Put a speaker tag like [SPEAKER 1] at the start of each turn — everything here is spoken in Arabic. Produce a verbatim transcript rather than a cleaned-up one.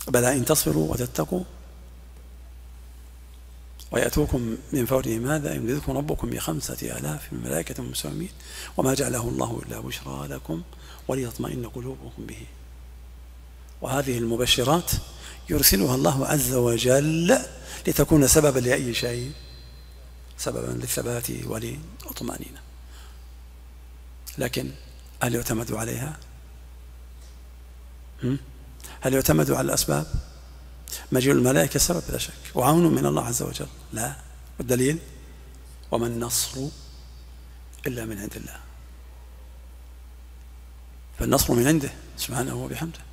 [SPEAKER 1] بلى إن تصبروا وتتقوا ويأتوكم من فورهم هذا يمددكم ربكم بخمسة آلاف من ملائكة مسومين وما جعله الله إلا بشرى لكم وليطمئن قلوبكم به. وهذه المبشرات يرسلها الله عز وجل لتكون سببا لأي شيء، سببا للثبات وللطمأنينة. لكن هل يعتمد عليها؟ هل يعتمد على الأسباب؟ مجيء الملائكة سبب لا شك وعون من الله عز وجل، لا. والدليل وما النصر إلا من عند الله، فالنصر من عنده سبحانه وبحمده.